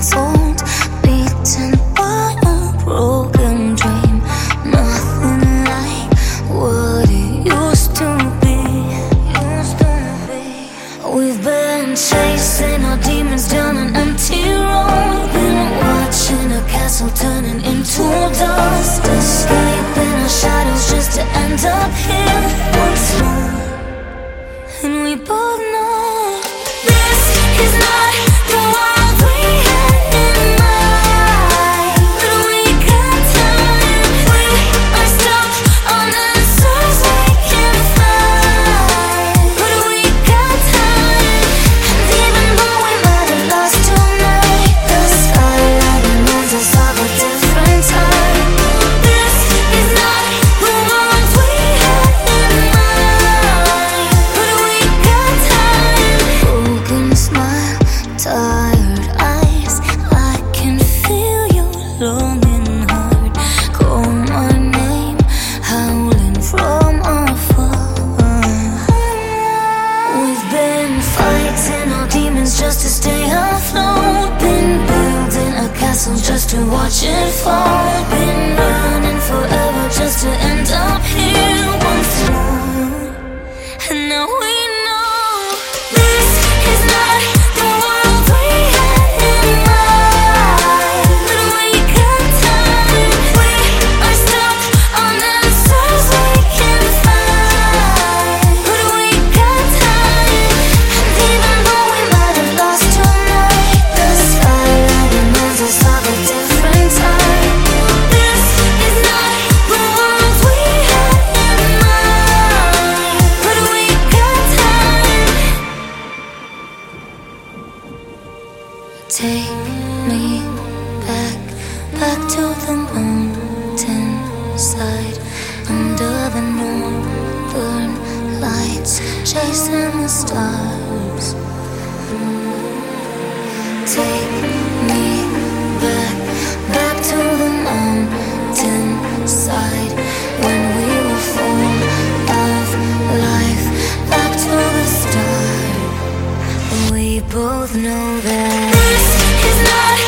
untold, beaten by a broken dream. Nothing like what it used to be. We've been chasing our demons down an empty road. Been watching a castle turning into dust, escaping our shadows just to end up here once more. And we both know this is not the world we had in mind. But we got time, we are stuck on answers we can't find. But we got time, and even though we might have lost tonight, the skyline reminds us of a different time. This is not the world we had in mind. But we got time. Broken smile, tired eyes, I can feel your longing heart. Call my name, howling from afar. We've been fighting our demons just to stay afloat. Been building a castle just to watch it fall. Been running forever just to end up here once more. And now we know this is not the world we had in mind. But we got time, we are stuck on answers we can't find. But we got time, and even though we might have lost tonight, the skyline reminds us of a different time. This is not the world we had in mind. But we got time. Take me back, back to the mountain side, under the northern lights, chasing the stars. Take me back, back to the mountain side, when we were full of life, back to the start. We both know that this is not